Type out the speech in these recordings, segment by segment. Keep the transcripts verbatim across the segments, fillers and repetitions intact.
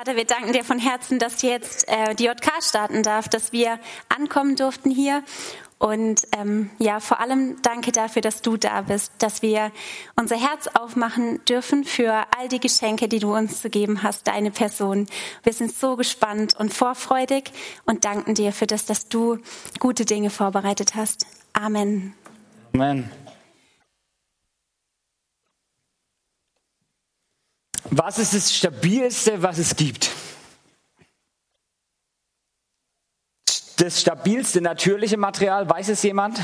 Vater, wir danken dir von Herzen, dass jetzt äh, die J K starten darf, dass wir ankommen durften hier. Und ähm, ja, vor allem danke dafür, dass du da bist, dass wir unser Herz aufmachen dürfen für all die Geschenke, die du uns zu geben hast, deine Person. Wir sind so gespannt und vorfreudig und danken dir für das, dass du gute Dinge vorbereitet hast. Amen. Amen. Was ist das Stabilste, was es gibt? Das stabilste natürliche Material, weiß es jemand?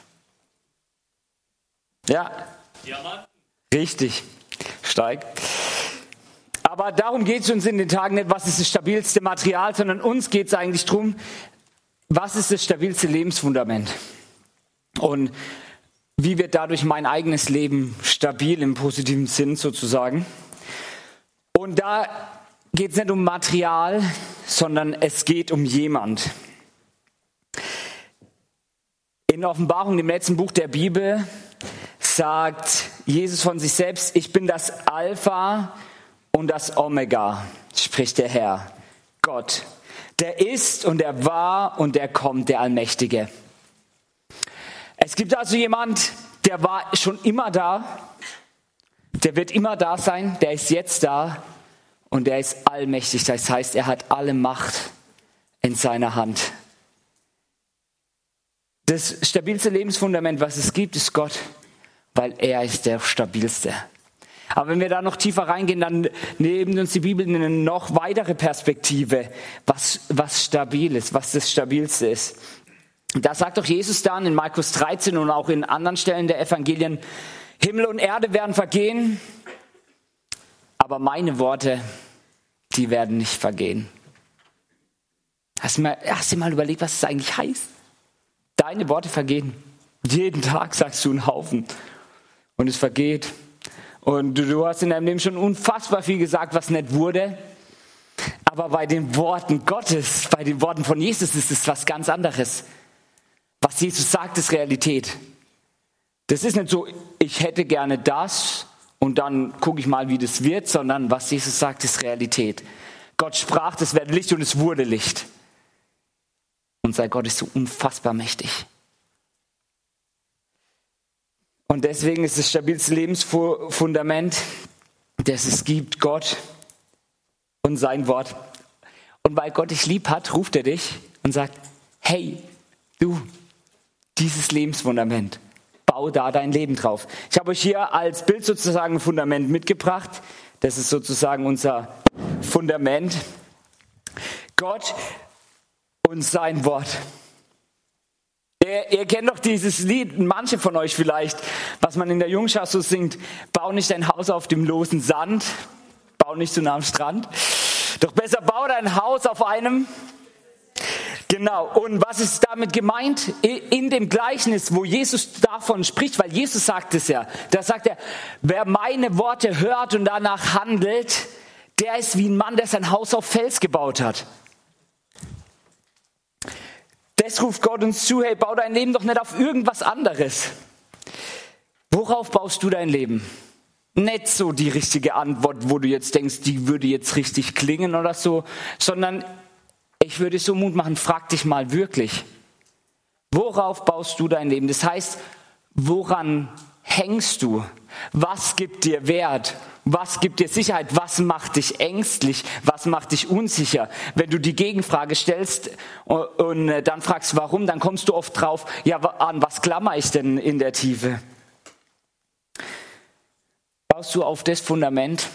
Ja? Diamant. Richtig. Steig. Aber darum geht es uns in den Tagen nicht, was ist das stabilste Material, sondern uns geht es eigentlich darum, was ist das stabilste Lebensfundament? Und wie wird dadurch mein eigenes Leben stabil im positiven Sinn sozusagen? Und da geht es nicht um Material, sondern es geht um jemand. In Offenbarung, dem letzten Buch der Bibel, sagt Jesus von sich selbst, ich bin das Alpha und das Omega, spricht der Herr, Gott. Der ist und der war und der kommt, der Allmächtige. Es gibt also jemand, der war schon immer da, der wird immer da sein, der ist jetzt da und der ist allmächtig. Das heißt, er hat alle Macht in seiner Hand. Das stabilste Lebensfundament, was es gibt, ist Gott, weil er ist der stabilste. Aber wenn wir da noch tiefer reingehen, dann nimmt uns die Bibel eine noch weitere Perspektive, was, was stabil ist, was das Stabilste ist. Da sagt doch Jesus dann in Markus dreizehn und auch in anderen Stellen der Evangelien, Himmel und Erde werden vergehen, aber meine Worte, die werden nicht vergehen. Hast du mal, hast du mal überlegt, was das eigentlich heißt? Deine Worte vergehen. Jeden Tag sagst du einen Haufen und es vergeht. Und du, du hast in deinem Leben schon unfassbar viel gesagt, was nicht wurde. Aber bei den Worten Gottes, bei den Worten von Jesus ist es was ganz anderes. Was Jesus sagt, ist Realität. Das ist nicht so, ich hätte gerne das und dann gucke ich mal, wie das wird, sondern was Jesus sagt, ist Realität. Gott sprach, es werde Licht und es wurde Licht. Und sein Gott ist so unfassbar mächtig. Und deswegen ist das stabilste Lebensfundament, das es gibt, Gott und sein Wort. Und weil Gott dich lieb hat, ruft er dich und sagt, hey, du, dieses Lebensfundament, bau da dein Leben drauf. Ich habe euch hier als Bild sozusagen ein Fundament mitgebracht. Das ist sozusagen unser Fundament. Gott und sein Wort. Ihr, ihr kennt doch dieses Lied, manche von euch vielleicht, was man in der Jungschar so singt, bau nicht dein Haus auf dem losen Sand, bau nicht so nah am Strand, doch besser bau dein Haus auf einem. Genau, und was ist damit gemeint? In dem Gleichnis, wo Jesus davon spricht, weil Jesus sagt es ja, da sagt er, wer meine Worte hört und danach handelt, der ist wie ein Mann, der sein Haus auf Fels gebaut hat. Das ruft Gott uns zu, hey, bau dein Leben doch nicht auf irgendwas anderes. Worauf baust du dein Leben? Nicht so die richtige Antwort, wo du jetzt denkst, die würde jetzt richtig klingen oder so, sondern ich würde so Mut machen, frag dich mal wirklich, worauf baust du dein Leben? Das heißt, woran hängst du? Was gibt dir Wert? Was gibt dir Sicherheit? Was macht dich ängstlich? Was macht dich unsicher? Wenn du die Gegenfrage stellst und dann fragst, warum, dann kommst du oft drauf, ja, an was klammer ich denn in der Tiefe? Baust du auf das Fundament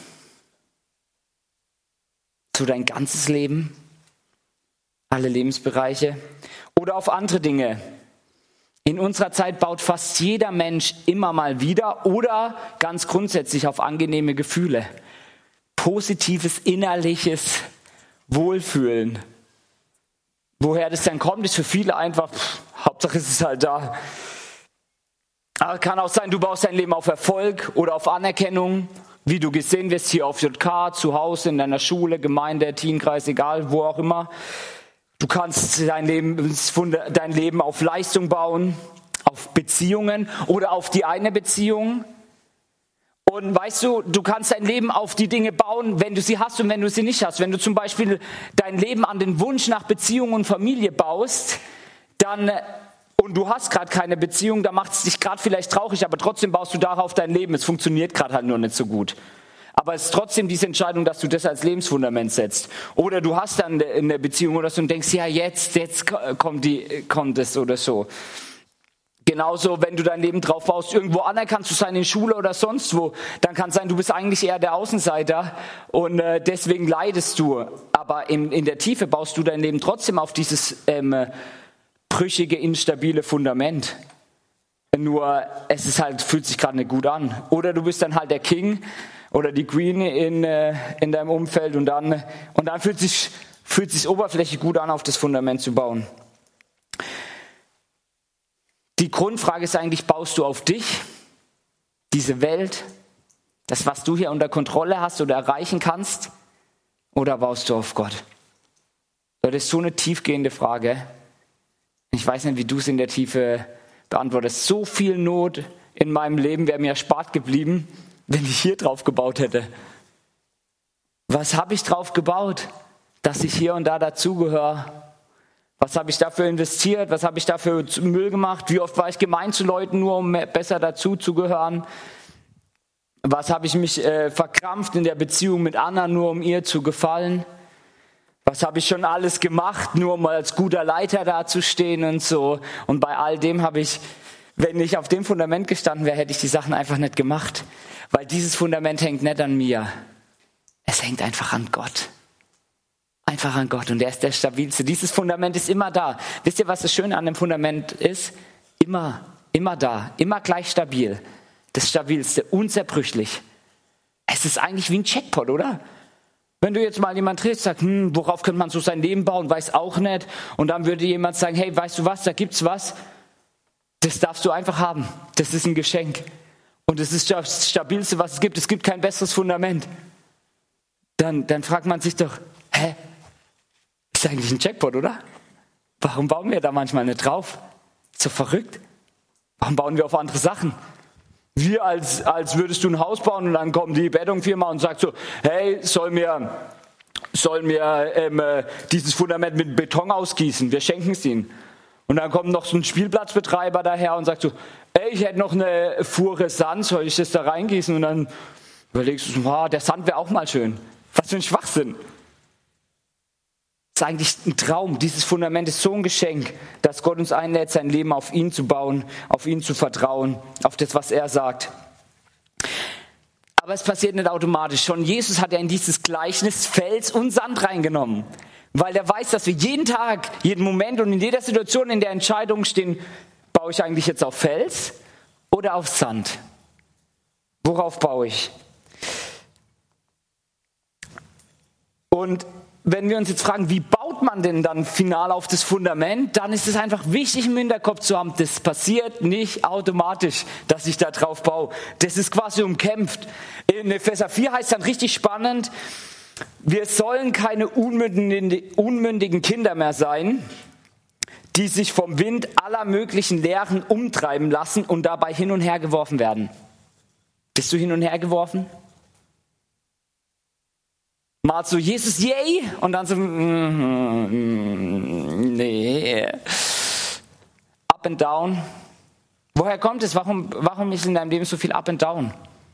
zu dein ganzes Leben? Alle Lebensbereiche? Oder auf andere Dinge? In unserer Zeit baut fast jeder Mensch immer mal wieder oder ganz grundsätzlich auf angenehme Gefühle. Positives innerliches Wohlfühlen. Woher das dann kommt, ist für viele einfach, pff, Hauptsache es ist halt da. Aber kann auch sein, du baust dein Leben auf Erfolg oder auf Anerkennung, wie du gesehen wirst hier auf J K, zu Hause, in deiner Schule, Gemeinde, Teamkreis, egal, wo auch immer. Du kannst dein Leben, dein Leben auf Leistung bauen, auf Beziehungen oder auf die eine Beziehung. Und weißt du, du kannst dein Leben auf die Dinge bauen, wenn du sie hast und wenn du sie nicht hast. Wenn du zum Beispiel dein Leben an den Wunsch nach Beziehung und Familie baust, dann, und du hast gerade keine Beziehung, dann macht es dich gerade vielleicht traurig, aber trotzdem baust du darauf dein Leben. Es funktioniert gerade halt nur nicht so gut. Aber es ist trotzdem diese Entscheidung, dass du das als Lebensfundament setzt. Oder du hast dann eine Beziehung oder so und denkst, ja, jetzt, jetzt kommt, die, kommt es oder so. Genauso, wenn du dein Leben drauf baust, irgendwo anerkannt zu sein in Schule oder sonst wo, dann kann es sein, du bist eigentlich eher der Außenseiter und äh, deswegen leidest du. Aber in, in der Tiefe baust du dein Leben trotzdem auf dieses ähm, brüchige, instabile Fundament. Nur es ist halt, fühlt sich gerade nicht gut an. Oder du bist dann halt der King oder die Queen in, äh, in deinem Umfeld und dann, und dann fühlt sich fühlt sich oberflächlich gut an, auf das Fundament zu bauen. Die Grundfrage ist eigentlich, baust du auf dich, diese Welt, das, was du hier unter Kontrolle hast oder erreichen kannst, oder baust du auf Gott? Das ist so eine tiefgehende Frage. Ich weiß nicht, wie du es in der Tiefe beantwortest. So viel Not in meinem Leben wäre mir erspart geblieben, wenn ich hier drauf gebaut hätte. Was habe ich drauf gebaut, dass ich hier und da dazugehöre? Was habe ich dafür investiert? Was habe ich dafür Müll gemacht? Wie oft war ich gemein zu Leuten, nur um besser dazu zu gehören? Was habe ich mich äh, verkrampft in der Beziehung mit Anna, nur um ihr zu gefallen? Was habe ich schon alles gemacht, nur um als guter Leiter dazustehen und so? Und bei all dem habe ich, wenn ich auf dem Fundament gestanden wäre, hätte ich die Sachen einfach nicht gemacht. Weil dieses Fundament hängt nicht an mir. Es hängt einfach an Gott. Einfach an Gott, und er ist der stabilste. Dieses Fundament ist immer da. Wisst ihr, was das Schöne an dem Fundament ist? Immer, immer da, immer gleich stabil. Das Stabilste, unzerbrüchlich. Es ist eigentlich wie ein Checkpot, oder? Wenn du jetzt mal jemand triffst, sagst, hm, worauf könnte man so sein Leben bauen, weiß auch nicht. Und dann würde jemand sagen, hey, weißt du was, da gibt's was. Das darfst du einfach haben. Das ist ein Geschenk. Und es ist das Stabilste, was es gibt. Es gibt kein besseres Fundament. Dann, dann fragt man sich doch, hä? Ist eigentlich ein Jackpot, oder? Warum bauen wir da manchmal nicht drauf? Ist so verrückt. Warum bauen wir auf andere Sachen? Wie als, als würdest du ein Haus bauen und dann kommt die Betonfirma und sagt so, hey, soll mir, soll mir ähm, dieses Fundament mit Beton ausgießen, wir schenken es ihnen. Und dann kommt noch so ein Spielplatzbetreiber daher und sagt so, ey, ich hätte noch eine Fuhre Sand, soll ich das da reingießen? Und dann überlegst du, wow, der Sand wäre auch mal schön. Was für ein Schwachsinn. Das ist eigentlich ein Traum. Dieses Fundament ist so ein Geschenk, dass Gott uns einlädt, sein Leben auf ihn zu bauen, auf ihn zu vertrauen, auf das, was er sagt. Aber es passiert nicht automatisch. Schon Jesus hat ja in dieses Gleichnis Fels und Sand reingenommen, weil er weiß, dass wir jeden Tag, jeden Moment und in jeder Situation in der Entscheidung stehen, baue ich eigentlich jetzt auf Fels oder auf Sand? Worauf baue ich? Und wenn wir uns jetzt fragen, wie baut man denn dann final auf das Fundament, dann ist es einfach wichtig im Hinterkopf zu haben, das passiert nicht automatisch, dass ich da drauf baue. Das ist quasi umkämpft. In Epheser vier heißt dann richtig spannend, wir sollen keine unmündigen, unmündigen Kinder mehr sein, die sich vom Wind aller möglichen Lehren umtreiben lassen und dabei hin und her geworfen werden. Bist du hin und her geworfen? Mal so, Jesus, yay! Und dann so, mm, nee. Up and down. Woher kommt es? Warum, warum ist in deinem Leben so viel up and down?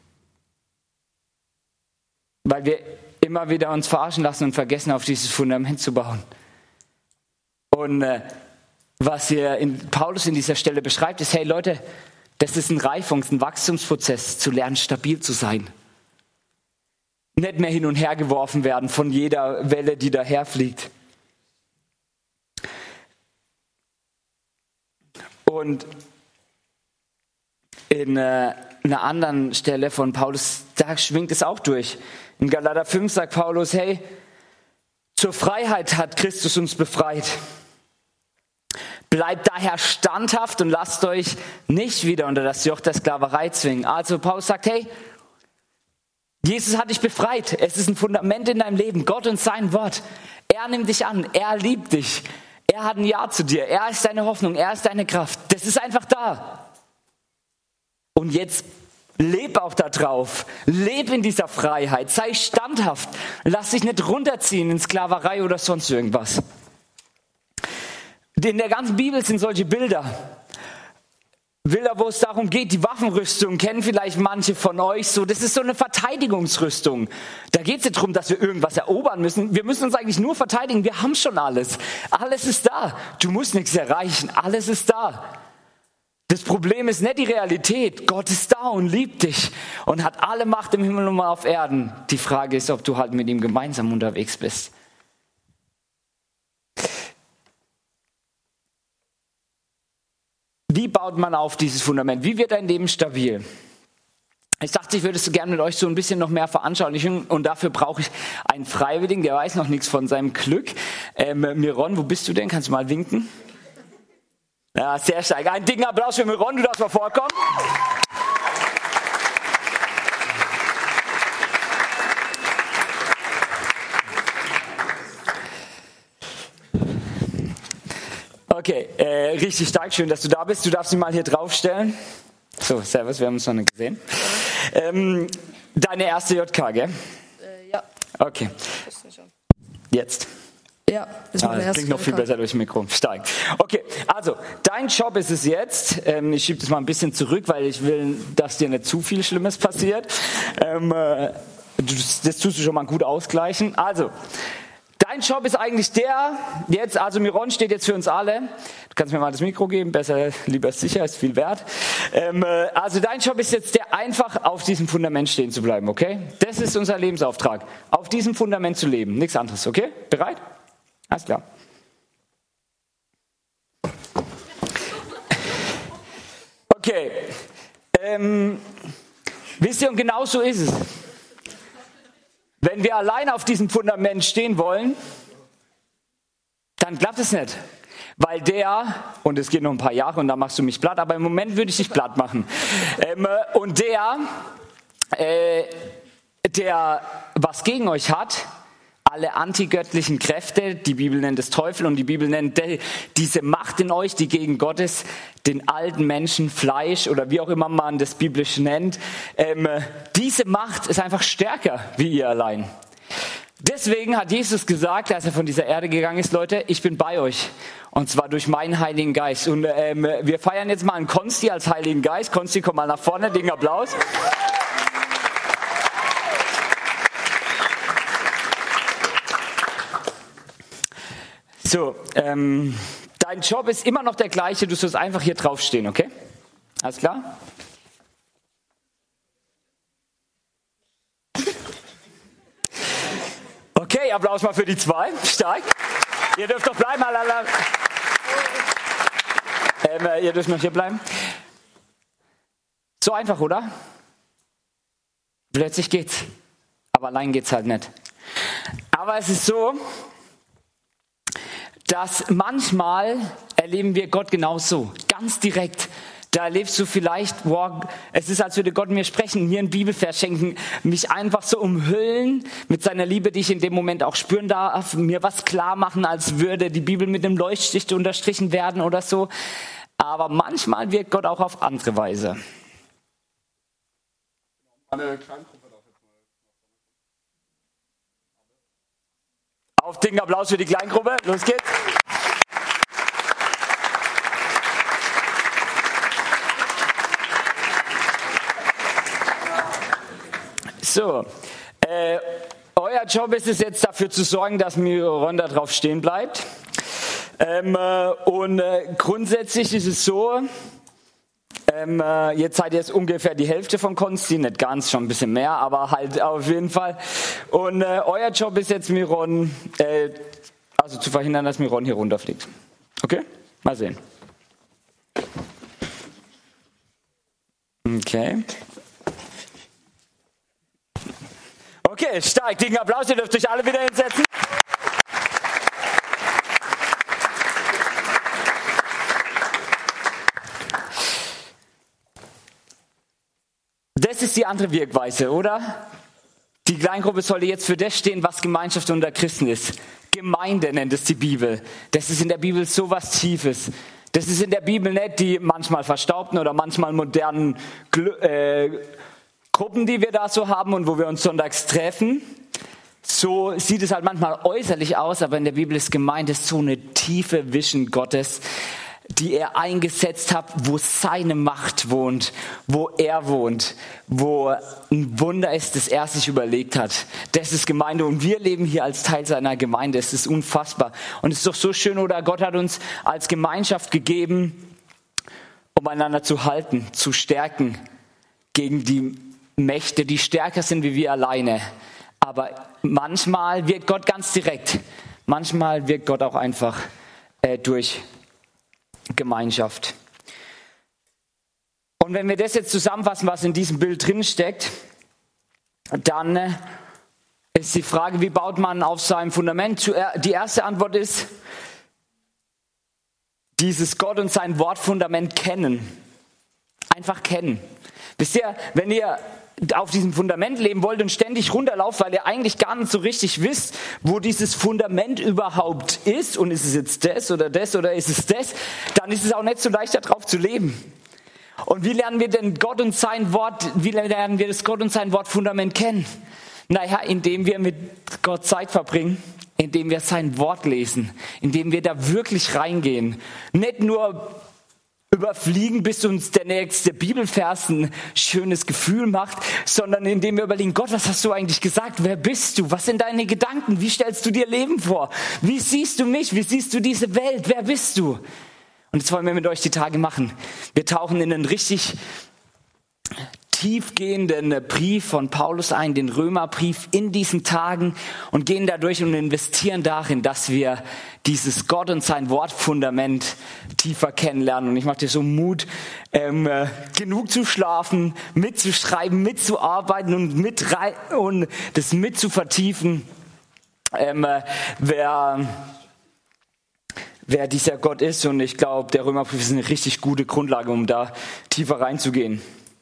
Weil wir immer wieder uns verarschen lassen und vergessen, auf dieses Fundament zu bauen. Und äh, was hier in Paulus in dieser Stelle beschreibt, ist, hey Leute, das ist ein Reifungs-, ein Wachstumsprozess, zu lernen, stabil zu sein. Nicht mehr hin und her geworfen werden von jeder Welle, die daherfliegt. Und in äh, einer anderen Stelle von Paulus, da schwingt es auch durch. In Galater fünf sagt Paulus, hey, zur Freiheit hat Christus uns befreit. Bleibt daher standhaft und lasst euch nicht wieder unter das Joch der Sklaverei zwingen. Also Paulus sagt, hey, Jesus hat dich befreit. Es ist ein Fundament in deinem Leben. Gott und sein Wort. Er nimmt dich an. Er liebt dich. Er hat ein Ja zu dir. Er ist deine Hoffnung. Er ist deine Kraft. Das ist einfach da. Und jetzt Leb auch da drauf. Leb in dieser Freiheit. Sei standhaft. Lass dich nicht runterziehen in Sklaverei oder sonst irgendwas. In der ganzen Bibel sind solche Bilder. Bilder, wo es darum geht, die Waffenrüstung kennen vielleicht manche von euch so. Das ist so eine Verteidigungsrüstung. Da geht es nicht darum, dass wir irgendwas erobern müssen. Wir müssen uns eigentlich nur verteidigen. Wir haben schon alles. Alles ist da. Du musst nichts erreichen. Alles ist da. Das Problem ist nicht die Realität. Gott ist da und liebt dich und hat alle Macht im Himmel und auf Erden. Die Frage ist, ob du halt mit ihm gemeinsam unterwegs bist. Wie baut man auf dieses Fundament? Wie wird dein Leben stabil? Ich dachte, ich würde es gerne mit euch so ein bisschen noch mehr veranschaulichen und dafür brauche ich einen Freiwilligen, der weiß noch nichts von seinem Glück. Ähm, Miron, wo bist du denn? Kannst du mal winken? Ja, sehr stark. Einen dicken Applaus für Miron, du darfst mal vorkommen. Okay, äh, richtig stark, schön, dass du da bist. Du darfst dich mal hier draufstellen. So, servus, wir haben uns noch nicht gesehen. Ähm, deine erste J K, gell? Äh, ja. Okay. Jetzt. Ja, das ist ah, meine das erste klingt noch viel J K. besser durch das Mikro. Stark. Okay, also, dein Job ist es jetzt, ähm, ich schiebe das mal ein bisschen zurück, weil ich will, dass dir nicht zu viel Schlimmes passiert. Ähm, äh, das, das tust du schon mal gut ausgleichen. Also, dein Job ist eigentlich der, jetzt, also Miron steht jetzt für uns alle. Du kannst mir mal das Mikro geben, besser, lieber sicher, ist viel wert. Ähm, äh, also dein Job ist jetzt der, einfach auf diesem Fundament stehen zu bleiben, okay? Das ist unser Lebensauftrag, auf diesem Fundament zu leben, nichts anderes, okay? Bereit? Alles klar. Okay, ähm, wisst ihr, und genau so ist es. Wenn wir allein auf diesem Fundament stehen wollen, dann klappt es nicht. Weil der, und es geht noch ein paar Jahre und dann machst du mich platt, aber im Moment würde ich dich platt machen. Ähm, und der, äh, der was gegen euch hat, alle antigöttlichen Kräfte, die Bibel nennt es Teufel und die Bibel nennt die, diese Macht in euch, die gegen Gottes, den alten Menschen, Fleisch oder wie auch immer man das biblisch nennt, ähm, diese Macht ist einfach stärker wie ihr allein. Deswegen hat Jesus gesagt, als er von dieser Erde gegangen ist, Leute, ich bin bei euch. Und zwar durch meinen Heiligen Geist. Und ähm, wir feiern jetzt mal einen Konsti als Heiligen Geist. Konsti, komm mal nach vorne, den Applaus. So, ähm, dein Job ist immer noch der gleiche, du sollst einfach hier draufstehen, okay? Alles klar? Okay, Applaus mal für die zwei, stark. Ihr dürft doch bleiben, alala. Ähm, äh, ihr dürft noch hier bleiben. So einfach, oder? Plötzlich geht's, aber allein geht's halt nicht. Aber es ist so, dass manchmal erleben wir Gott genauso, ganz direkt. Da erlebst du vielleicht, wow, es ist, als würde Gott mir sprechen, mir einen Bibelvers schenken, mich einfach so umhüllen mit seiner Liebe, die ich in dem Moment auch spüren darf, mir was klar machen, als würde die Bibel mit einem Leuchtstift unterstrichen werden oder so. Aber manchmal wirkt Gott auch auf andere Weise. Auf den Applaus für die Kleingruppe. Los geht's. So, äh, euer Job ist es jetzt dafür zu sorgen, dass Miron da drauf stehen bleibt. Ähm, äh, und äh, grundsätzlich ist es so, ähm, äh, jetzt seid ihr jetzt ungefähr die Hälfte von Konsti, nicht ganz, schon ein bisschen mehr, aber halt auf jeden Fall. Und äh, euer Job ist jetzt Miron, äh, also zu verhindern, dass Miron hier runterfliegt. Okay? Mal sehen. Okay. Okay, stark. Dicken Applaus, ihr dürft euch alle wieder hinsetzen. Das ist die andere Wirkweise, oder? Die Kleingruppe sollte jetzt für das stehen, was Gemeinschaft unter Christen ist. Gemeinde nennt es die Bibel. Das ist in der Bibel so was Tiefes. Das ist in der Bibel nicht die manchmal verstaubten oder manchmal modernen äh, Gruppen, die wir da so haben und wo wir uns sonntags treffen. So sieht es halt manchmal äußerlich aus, aber in der Bibel ist gemeint, es ist so eine tiefe Vision Gottes, die er eingesetzt hat, wo seine Macht wohnt, wo er wohnt, wo ein Wunder ist, das er sich überlegt hat. Das ist Gemeinde und wir leben hier als Teil seiner Gemeinde. Es ist unfassbar. Und es ist doch so schön, oder? Gott hat uns als Gemeinschaft gegeben, um einander zu halten, zu stärken gegen die Mächte, die stärker sind wie wir alleine. Aber manchmal wirkt Gott ganz direkt. Manchmal wirkt Gott auch einfach äh, durch Gemeinschaft. Und wenn wir das jetzt zusammenfassen, was in diesem Bild drin steckt, dann äh, ist die Frage, wie baut man auf seinem Fundament? Die erste Antwort ist, dieses Gott und sein Wortfundament kennen. Einfach kennen. Wisst ihr, wenn ihr auf diesem Fundament leben wollt und ständig runterlauft, weil ihr eigentlich gar nicht so richtig wisst, wo dieses Fundament überhaupt ist, und ist es jetzt das oder das oder ist es das, dann ist es auch nicht so leicht, da drauf zu leben. Und wie lernen wir denn Gott und sein Wort, wie lernen wir das Gott und sein Wortfundament kennen? Naja, indem wir mit Gott Zeit verbringen, indem wir sein Wort lesen, indem wir da wirklich reingehen. Nicht nur überfliegen, bis uns der nächste Bibelvers ein schönes Gefühl macht, sondern indem wir überlegen, Gott, was hast du eigentlich gesagt? Wer bist du? Was sind deine Gedanken? Wie stellst du dir Leben vor? Wie siehst du mich? Wie siehst du diese Welt? Wer bist du? Und das wollen wir mit euch die Tage machen. Wir tauchen in einen richtig tiefgehenden Brief von Paulus ein, den Römerbrief, in diesen Tagen, und gehen dadurch und investieren darin, dass wir dieses Gott und sein Wortfundament tiefer kennenlernen. Und ich mache dir so Mut, ähm, äh, genug zu schlafen, mitzuschreiben, mitzuarbeiten und, mit rein, und das mit zu vertiefen, ähm, äh, wer, wer dieser Gott ist. Und ich glaube, der Römerbrief ist eine richtig gute Grundlage, um da tiefer reinzugehen.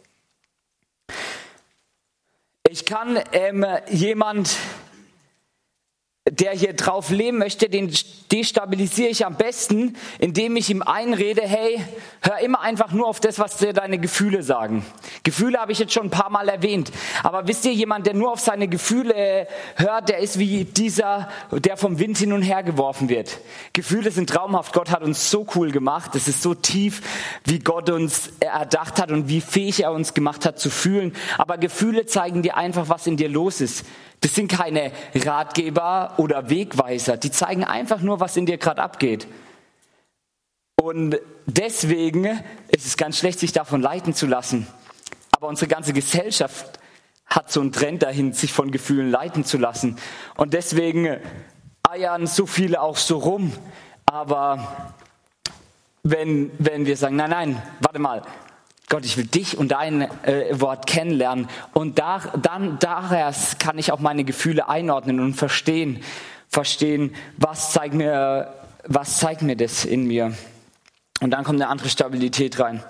Ich kann ähm, jemand, der hier drauf leben möchte, den destabilisiere ich am besten, indem ich ihm einrede, hey, hör immer einfach nur auf das, was dir deine Gefühle sagen. Gefühle habe ich jetzt schon ein paar Mal erwähnt. Aber wisst ihr, jemand, der nur auf seine Gefühle hört, der ist wie dieser, der vom Wind hin und her geworfen wird. Gefühle sind traumhaft. Gott hat uns so cool gemacht. Es ist so tief, wie Gott uns erdacht hat und wie fähig er uns gemacht hat zu fühlen. Aber Gefühle zeigen dir einfach, was in dir los ist. Das sind keine Ratgeber oder Wegweiser. Die zeigen einfach nur, was in dir gerade abgeht. Und deswegen ist es ganz schlecht, sich davon leiten zu lassen. Aber unsere ganze Gesellschaft hat so einen Trend dahin, sich von Gefühlen leiten zu lassen. Und deswegen eiern so viele auch so rum. Aber wenn, wenn wir sagen, nein, nein, warte mal, Gott, ich will dich und dein äh, Wort kennenlernen, und da, dann daher kann ich auch meine Gefühle einordnen und verstehen, verstehen, was zeigt mir, was zeigt mir das in mir. Und dann kommt eine andere Stabilität rein.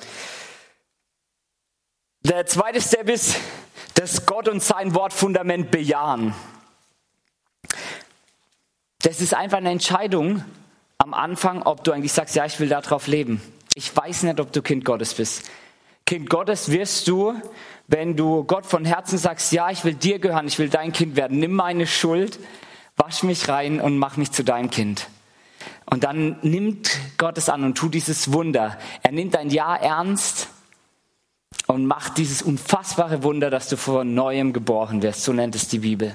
Der zweite Step ist, dass Gott und sein Wortfundament bejahen. Das ist einfach eine Entscheidung am Anfang, ob du eigentlich sagst, ja, ich will da drauf leben. Ich weiß nicht, ob du Kind Gottes bist. Kind Gottes wirst du, wenn du Gott von Herzen sagst, ja, ich will dir gehören, ich will dein Kind werden. Nimm meine Schuld, wasch mich rein und mach mich zu deinem Kind. Und dann nimmt Gott es an und tut dieses Wunder. Er nimmt dein Ja ernst und macht dieses unfassbare Wunder, dass du von Neuem geboren wirst. So nennt es die Bibel.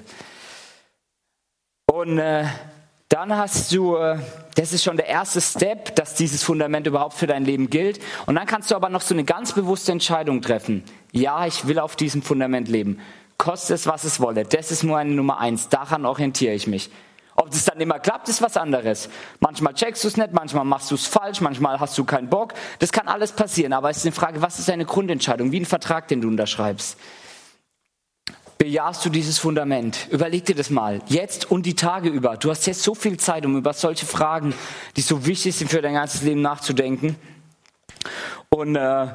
Und äh, dann hast du, äh, das ist schon der erste Step, dass dieses Fundament überhaupt für dein Leben gilt. Und dann kannst du aber noch so eine ganz bewusste Entscheidung treffen. Ja, ich will auf diesem Fundament leben. Koste es, was es wolle. Das ist nur eine Nummer eins. Daran orientiere ich mich. Ob das dann immer klappt, ist was anderes. Manchmal checkst du es nicht, manchmal machst du es falsch, manchmal hast du keinen Bock. Das kann alles passieren, aber es ist eine Frage, was ist deine Grundentscheidung? Wie ein Vertrag, den du unterschreibst. Bejahst du dieses Fundament? Überleg dir das mal. Jetzt und die Tage über. Du hast jetzt so viel Zeit, um über solche Fragen, die so wichtig sind für dein ganzes Leben, nachzudenken. Und äh,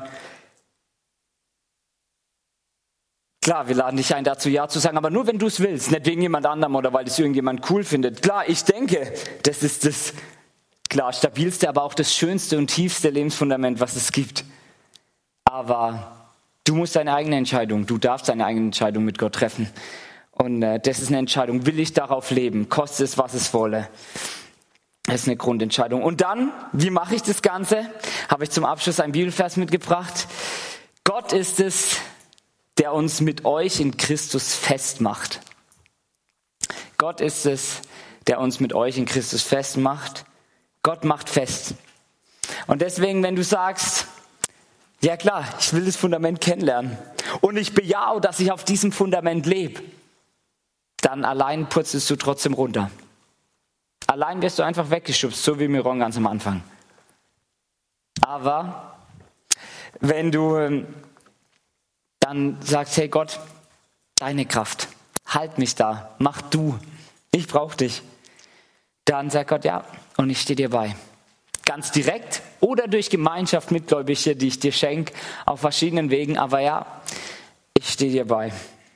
klar, wir laden dich ein, dazu Ja zu sagen, aber nur, wenn du es willst, nicht wegen jemand anderem oder weil es irgendjemand cool findet. Klar, ich denke, das ist das klar, stabilste, aber auch das schönste und tiefste Lebensfundament, was es gibt. Aber du musst deine eigene Entscheidung, du darfst deine eigene Entscheidung mit Gott treffen. Und äh, das ist eine Entscheidung. Will ich darauf leben? Koste es, was es wolle. Das ist eine Grundentscheidung. Und dann, wie mache ich das Ganze? Habe ich zum Abschluss einen Bibelvers mitgebracht. Gott ist es, der uns mit euch in Christus festmacht. Gott ist es, der uns mit euch in Christus festmacht. Gott macht fest. Und deswegen, wenn du sagst, ja klar, ich will das Fundament kennenlernen und ich bejahe, dass ich auf diesem Fundament lebe, dann allein purzelst du trotzdem runter. Allein wirst du einfach weggeschubst, so wie Miron ganz am Anfang. Aber wenn du dann sagst, hey Gott, deine Kraft, halt mich da, mach du, ich brauche dich, dann sagt Gott, ja, und ich stehe dir bei. Ganz direkt oder durch Gemeinschaft Mitgläubige, die ich dir schenke, auf verschiedenen Wegen, aber ja, ich stehe dir bei.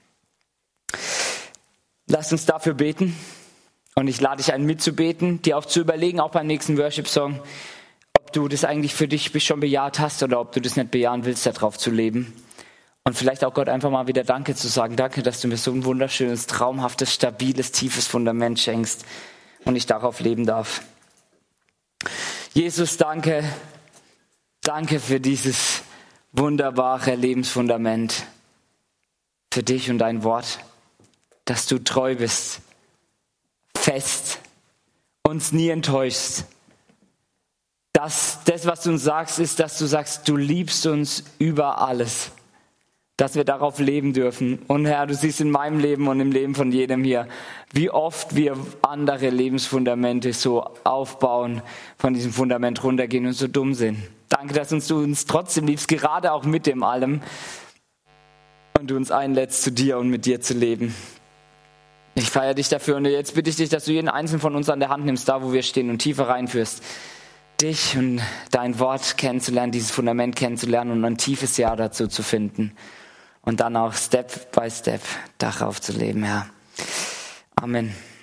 Lasst uns dafür beten und ich lade dich ein, mitzubeten, dir auch zu überlegen, auch beim nächsten Worship-Song, ob du das eigentlich für dich schon bejaht hast oder ob du das nicht bejahen willst, darauf zu leben. Und vielleicht auch Gott einfach mal wieder Danke zu sagen. Danke, dass du mir so ein wunderschönes, traumhaftes, stabiles, tiefes Fundament schenkst und ich darauf leben darf. Jesus, danke, danke für dieses wunderbare Lebensfundament, für dich und dein Wort, dass du treu bist, fest, uns nie enttäuschst. Dass das, was du uns sagst, ist, dass du sagst, du liebst uns über alles, dass wir darauf leben dürfen. Und Herr, du siehst in meinem Leben und im Leben von jedem hier, wie oft wir andere Lebensfundamente so aufbauen, von diesem Fundament runtergehen und so dumm sind. Danke, dass uns du uns trotzdem liebst, gerade auch mit dem allem. Und du uns einlädst, zu dir und mit dir zu leben. Ich feiere dich dafür und jetzt bitte ich dich, dass du jeden einzelnen von uns an der Hand nimmst, da wo wir stehen und tiefer reinführst. Dich und dein Wort kennenzulernen, dieses Fundament kennenzulernen und ein tiefes Ja dazu zu finden. Und dann auch Step by Step darauf zu leben, Herr. Amen.